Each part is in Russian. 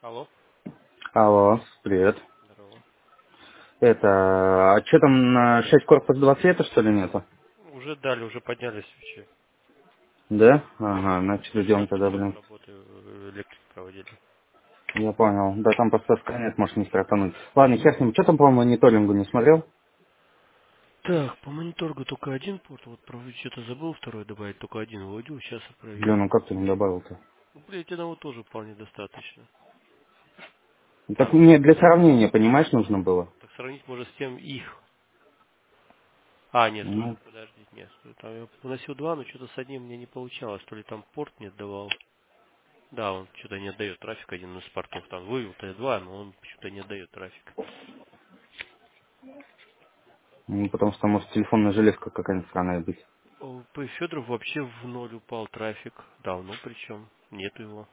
Алло, Алло, привет. здорово. А что там на 6 корпус 2 цвета, что ли, нету? Уже дали, уже подняли свечи. Да? Ага, значит, Сейчас ждем тогда, просто блин. работы электрик проводили. Я понял. Да там просто сканет, может не стартануть. Ладно, хер с ним. Что там по мониторингу не смотрел? Так, по мониторгу только один порт, вот что-то забыл второй добавить, только один вводил, сейчас я Блин, проверю. ну как ты не добавил-то? Ну, блядь, одного тоже вполне достаточно. Ну, так мне для сравнения, понимаешь, нужно было. Так сравнить можно с тем их. А, нет, стой, Ну, подожди, нет, стой, там я выносил два, но что-то с одним мне не получалось, то ли там порт не отдавал. Да, он что-то не отдает трафик, один из портов там вывел Т2, но он почему-то не отдает трафик. потому что, может, телефонная железка какая-нибудь странная быть. По Федоров вообще в ноль упал трафик. Давно причем. Нету его.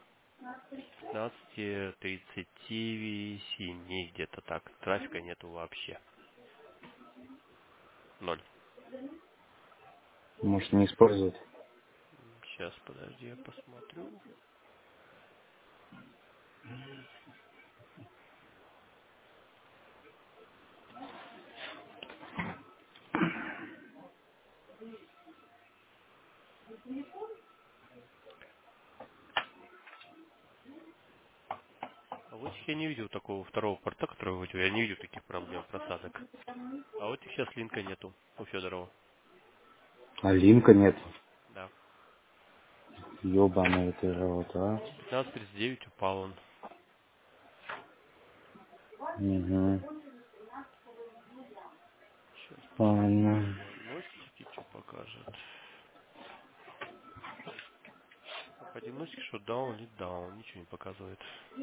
15:37 где-то так. Трафика нету вообще. Ноль. Может, не использовать. Сейчас, подожди, я посмотрю. А вот этих я не видел такого второго порта, который выводил. Я не видел таких проблем просадок. А вот их сейчас линка нету у Федорова. А линка нет. Да. Ёбаный ты рот, а. 15:39 упал он. Угу. Сейчас посмотрю Ладно. по диагностике, что покажет. А по диагностике, что даун или даун, ничего не показывает.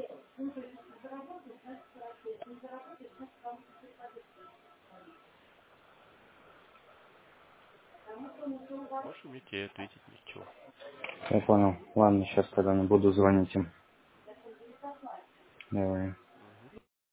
Больше мне тебе ответить ничего. Я понял. Ладно, сейчас тогда не буду звонить им. Давай.